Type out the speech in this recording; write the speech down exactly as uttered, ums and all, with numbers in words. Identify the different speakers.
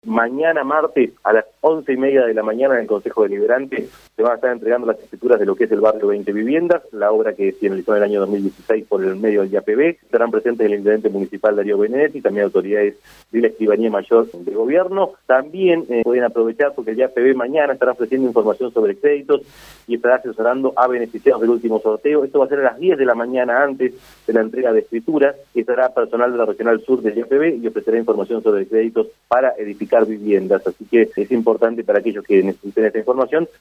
Speaker 1: Mañana martes a las once y media de la mañana en el Consejo Deliberante se van a estar entregando las escrituras de lo que es el barrio veinte Viviendas, la obra que finalizó en el año dos mil dieciséis por el medio del I A P B. Estarán presentes el intendente municipal Darío Benedetti y también autoridades de la Escribanía Mayor de Gobierno. También eh, pueden aprovechar porque el I A P B mañana estará ofreciendo información sobre créditos y estará asesorando a beneficiados del último sorteo. Esto va a ser a las diez de la mañana antes de la entrega de escrituras. Estará personal de la Regional Sur del I A P B y ofrecerá información sobre créditos para edificar viviendas, así que es importante para aquellos que necesiten esta información